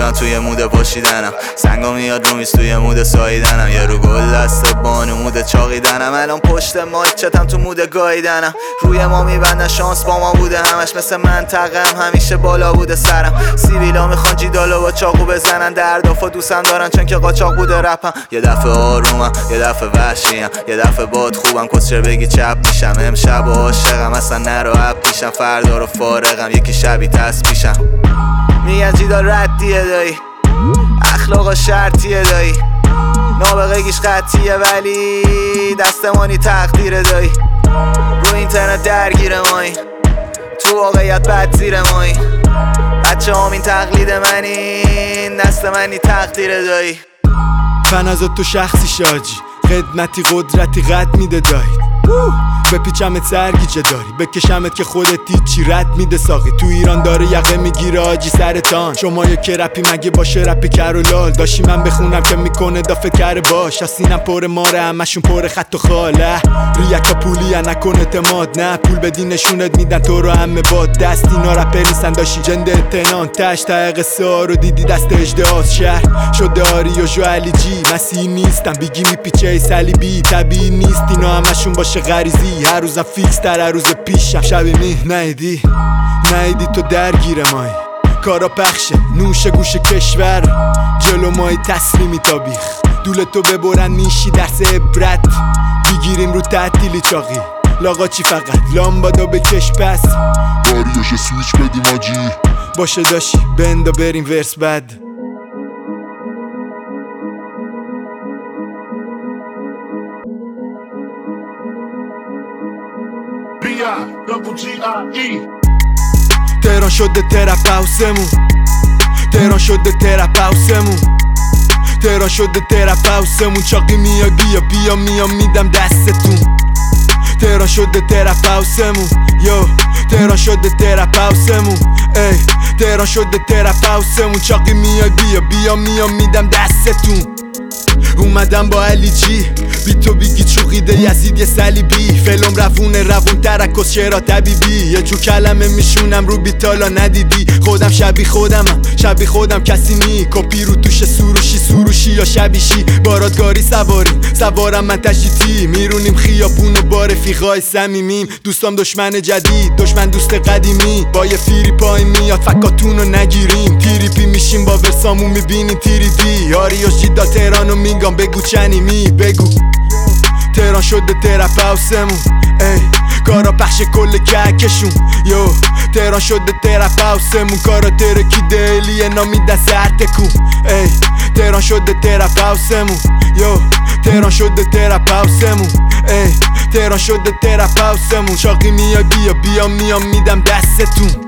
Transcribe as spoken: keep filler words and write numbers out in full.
من توی مود پاشیدنم، سنگا میاد رو میز توی مود ساییدنم، یه رو گل دست بانو مود چاقیدنم، الان پشت مایک چتم تو مود گاییدنم، روی ما میبندن شانس با ما بوده همش، مثل منطقم همیشه بالا بوده سرم، سیبیلا میخوان جیدالو با چاقو بزنن، دردافا دوستم دارن چون که قاچاق بوده رپم، یه دفعه آرومم یه دفعه وحشیم، یه دفعه باد خوبم کسچر بگی چپ میشم، امشب عاشقم اصلا نرو اپ پیشم، فردا رو فارغم یکی شبی تسبیشم، میگن جیدال ردیه دایی اخلاقا شرطیه دایی، نابغگیش قطعیه ولی دستمانی تقدیره دایی، رو اینترنت درگیر مایی تو واقعیت بد زیر مایی، بچه هم این تقلید منین دست منی تقدیره دایی، فن از تو شخصی شاجی خدمتی قدرتی قد میده دایی، بپیچمت سرگیجه داری بکشمت که خودت چی رد میده ساقی، تو ایران داره یقه میگیره آجی سرتان، شما یکی رپی مگه باشه رپی کر و لال، داشتی من بخونم که میکنه دا فکر باش، از سینم پر ماره همشون پر خط و خاله، ریکا پولی نکن اعتماد، نه پول بدی نشونت میدن تو رو همه باد، دست اینا رپر نیستن داشتی جند اتنان، تش تا قصه ها رو دیدی دست اجدهاز، شهر شده آری و جو علی جی، مسیح نیستم بیگی میپیچه ای سلیبی، طبیعی نیست اینا همشون باشه غریزی، هر روزم فیکس تر هر روز پیشم، شبی می نیدی نیدی تو درگیر مایی، کارا پخشه نوش گوش کشور، جلو مایی تسلیمی تا بیخ، دول تو ببرن میشی درس عبرت، بگیریم رو تعطیلی چاقی، لاغا چی فقط لامبادا بکش پس، باریوش سویچ بدیم آجی، باشه داشی بندا بریم ورس بد. تهران شده ترپ هاوسمون، تهران شده ترپ هاوسمون، تهران شده ترپ هاوسمون، چاقی میای بیا بیا میام میدم دستتون، تهران شده ترپ هاوسمون، یو تهران شده ترپ هاوسمون، ای تهران شده ترپ هاوسمون، چاقی میای بیا بیا میام میدم دستتون، اومدم با علی جی بی تو بیگی چوقیده یزید یه سلیبی، فلم روونه روون ترکس شعرا طبیبی، یه جو کلمه میشونم رو بیتالا ندیدی، خودم شبی خودمم شبی خودم کسی نی، کپی رو توش سروشی سروشی یا شبیشی، بارادگاری سواریم سوارم من تشیتی، میرونیم خیابون و با رفیقای صمیمیم، دوستام دشمن جدید دشمن دوست قدیمی، با یه فیری پای میاد فکاتون رو نگیریم، تیریپی میشیم با ورسامون میبینیم تیری دی، آریوش جیدال تهرانو میگم بگو چنی می بگو، تهران شده ترپ هاوسمون، ای کارا پخش کل کهکشون، یو تهران شده ترپ هاوسمون، کارا ترکی دلیه نامیدن سر تکون، ای تهران شده ترپ هاوسمون، یو تهران شده ترپ هاوسمون، ای تهران شده ترپ هاوسمون، چاقی میای بیا بیا میام میدم دستتون.